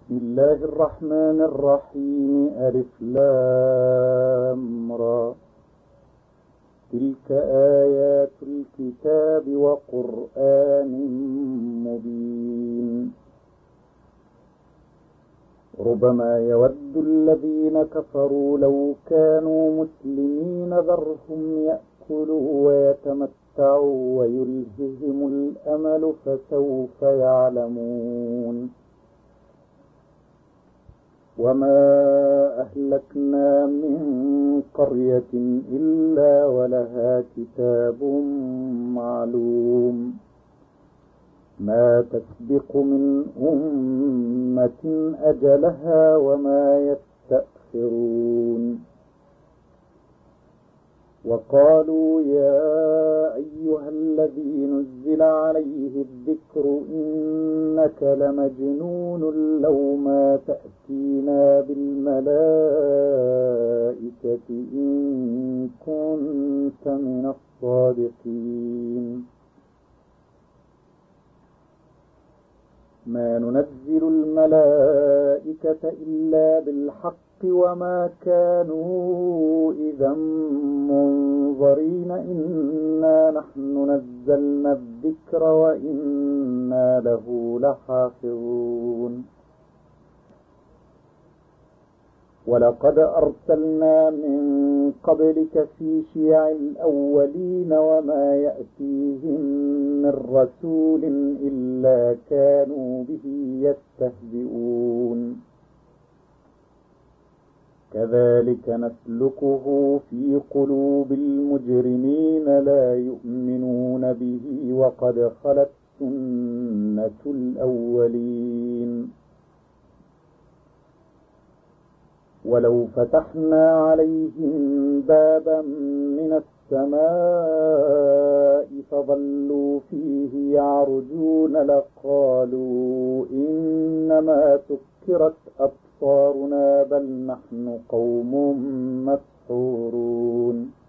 بسم الله الرحمن الرحيم. ألف لام را. تلك آيات الكتاب وقرآن مبين. ربما يود الذين كفروا لو كانوا مسلمين ذرهم يأكلوا ويتمتعوا ويلههم الأمل فسوف يعلمون. وما أهلكنا من قرية إلا ولها كتاب معلوم ما تسبق من أمة أجلها وما يستأخرون. وقالوا يا أيها الذي نزل عليه الذكر إنك لمجنون لو ما تأتينا بالملائكة إن كنت من الصادقين. ما ننزل الملائكة إلا بالحق وما كانوا إذا منظرين إنا نحن نزلنا الذكر وإنا له لحافظون. ولقد أرسلنا من قبلك في شيع الأولين وما يأتيهم من رسول إلا كانوا به يستهزئون. كذلك نسلكه في قلوب المجرمين لا يؤمنون به وقد خلت سنة الأولين. ولو فتحنا عليهم بابا من السماء فظلوا فيه يعرجون لقالوا إنما سكرت أبصارنا بل نحن قوم مسحورون.